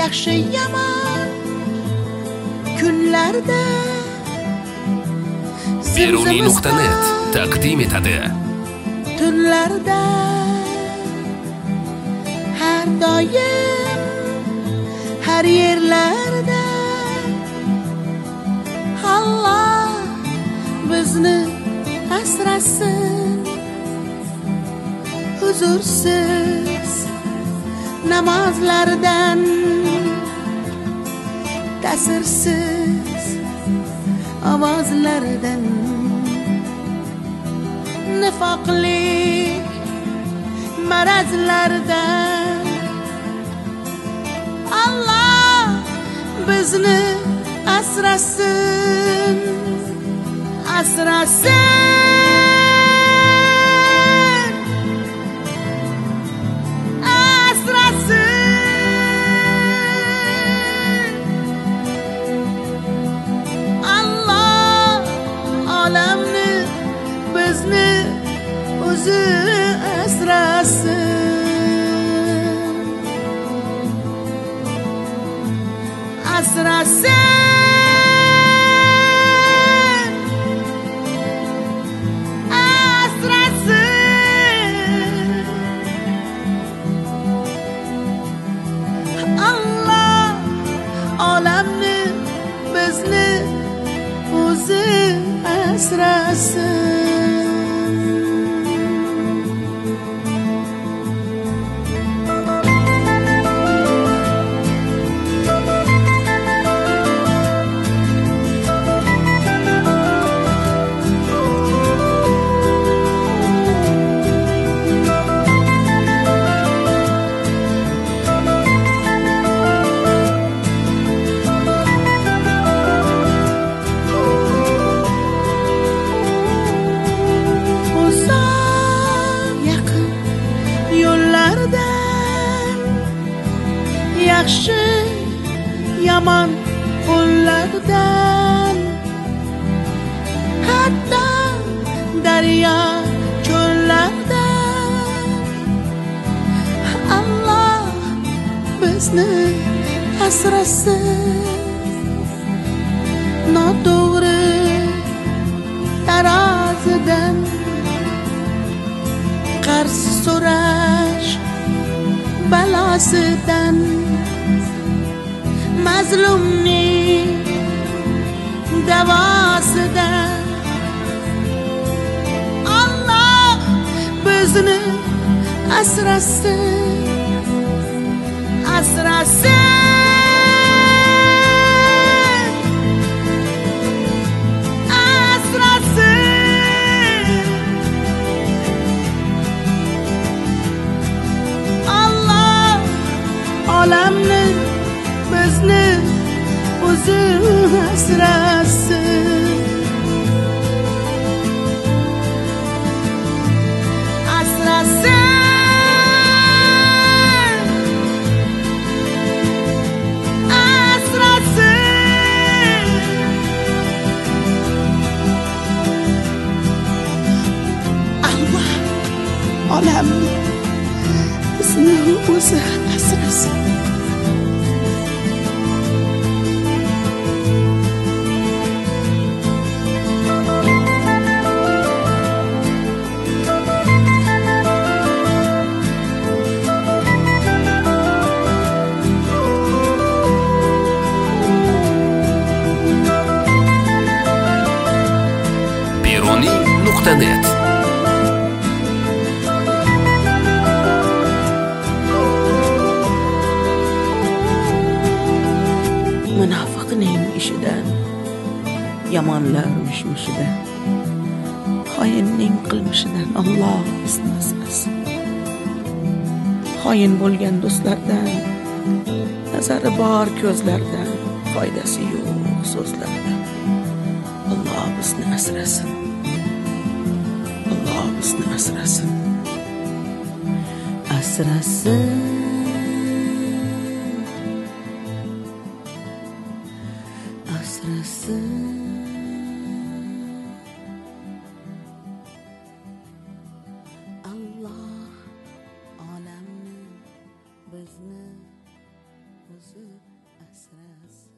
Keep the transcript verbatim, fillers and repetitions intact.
yaxshi yomon kunlarda Beruniy nuqta net taqdim etadi. Tunlarda har doim har yerlarda Allah bizni asrasin. Huzursiz namozlardan, ta'sirsiz ovozlardan, nifoqli marazlardan Allah bizni asrasin, asrasin. O'zi asrasin, asrasin, asrasin. Allah olamni bizni o'zi asrasin. Yaxshi yomon qo'llardan, hatto daryo cho'llardan Allah bizni asrasin. Noto'g'ri tarozidan qarz so'rash balosidan, mazlumning davosidan Allah bizni asrasin, asrasin, asrasin. Allah olamni bizni o'zi asrasin, asrasin, asrasin. Allah olamni bizni o'zi asrasin. Beruniy nuqta net munofiqning ishidan, yomonlar mishmishidan, xoinning qilmishidan Allah bizni asrasin. Xoin bo'lgan do'stlardan, nazari bor ko'zlardan, foydasi yo'q so'zlardan Allah bizni asrasin, Allah bizni asrasin, asrasin, asrasin. Allah olamni bizni o'zi asrasin.